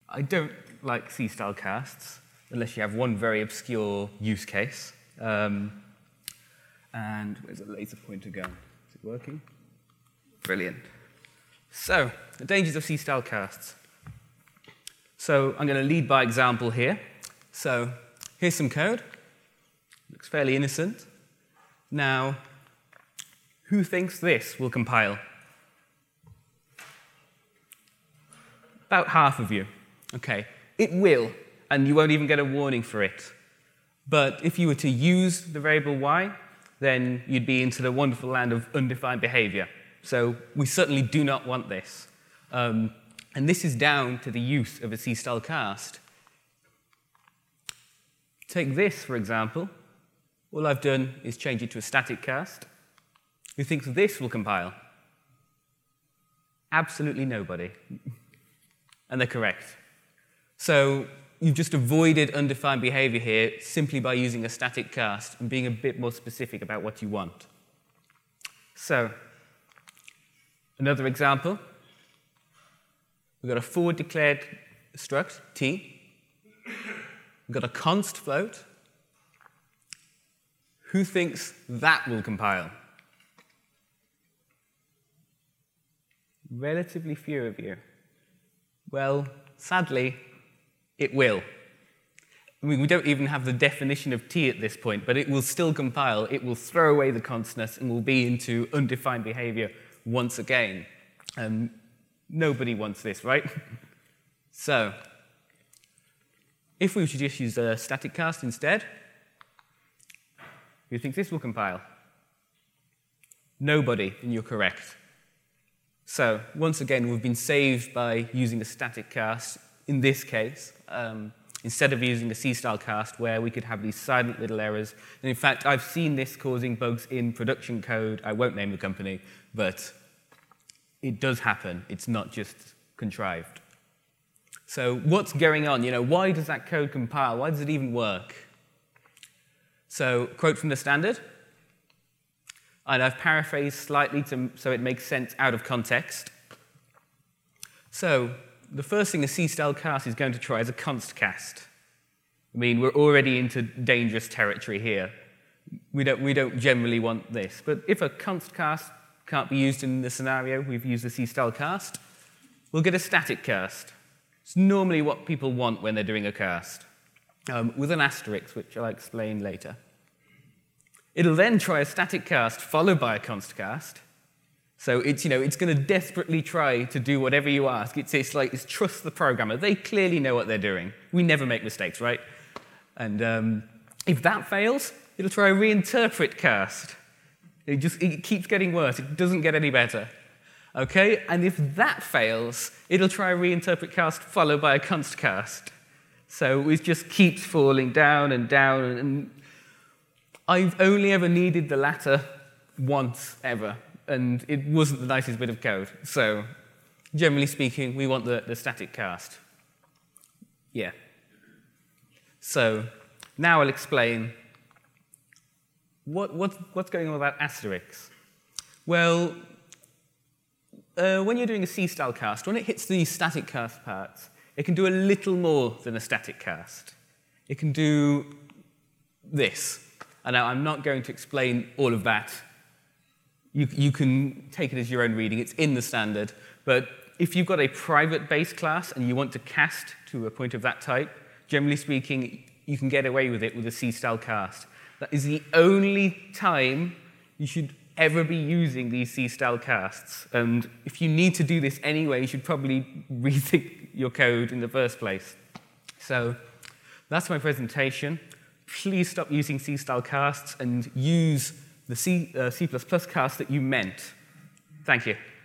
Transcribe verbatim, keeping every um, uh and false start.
I don't like C-style casts, unless you have one very obscure use case. Um, and where's the laser pointer going? Is it working? Brilliant. So, the dangers of C-style casts. So, I'm going to lead by example here. So, here's some code. Looks fairly innocent. Now, who thinks this will compile? About half of you. Okay, it will, and you won't even get a warning for it. But if you were to use the variable y, then you'd be into the wonderful land of undefined behavior. So we certainly do not want this. Um, and this is down to the use of a C-style cast. Take this, for example. All I've done is change it to a static cast. Who thinks this will compile? Absolutely nobody. And they're correct. So you've just avoided undefined behavior here simply by using a static cast and being a bit more specific about what you want. So another example. We've got a forward declared struct, t. We've got a const float. Who thinks that will compile? Relatively few of you. Well, sadly, it will. I mean, we don't even have the definition of t at this point, but it will still compile. It will throw away the constness and will be into undefined behavior once again. Um, nobody wants this, right? So, if we should just use a static cast instead, who thinks this will compile? Nobody, and you're correct. So, once again, we've been saved by using a static cast in this case, um, instead of using a C-style cast where we could have these silent little errors. And in fact, I've seen this causing bugs in production code. I won't name the company, but it does happen. It's not just contrived. So what's going on? You know, why does that code compile? Why does it even work? So, quote from the standard. And I've paraphrased slightly to, so it makes sense out of context. So, the first thing a C-style cast is going to try is a const cast. I mean, we're already into dangerous territory here. We don't, we don't generally want this. But if a const cast can't be used in the scenario we've used the C-style cast, we'll get a static cast. It's normally what people want when they're doing a cast, um, with an asterisk, which I'll explain later. It'll then try a static cast followed by a const cast. So it's, you know, it's going to desperately try to do whatever you ask. It's, it's like, it's trust the programmer. They clearly know what they're doing. We never make mistakes, right? And um, if that fails, it'll try a reinterpret cast. It just it keeps getting worse. It doesn't get any better. Okay? And if that fails, it'll try a reinterpret cast followed by a const cast. So it just keeps falling down and down. And I've only ever needed the latter once ever. And it wasn't the nicest bit of code. So, generally speaking, we want the, the static cast. Yeah. So, now I'll explain what, what, what's going on with that asterisk. Well, uh, when you're doing a C-style cast, when it hits the static cast parts, it can do a little more than a static cast. It can do this. And now I'm not going to explain all of that. You, you can take it as your own reading. It's in the standard. But if you've got a private base class and you want to cast to a point of that type, generally speaking, you can get away with it with a C-style cast. That is the only time you should ever be using these C-style casts. And if you need to do this anyway, you should probably rethink your code in the first place. So that's my presentation. Please stop using C-style casts and use the C, uh, C++ cast that you meant. Thank you.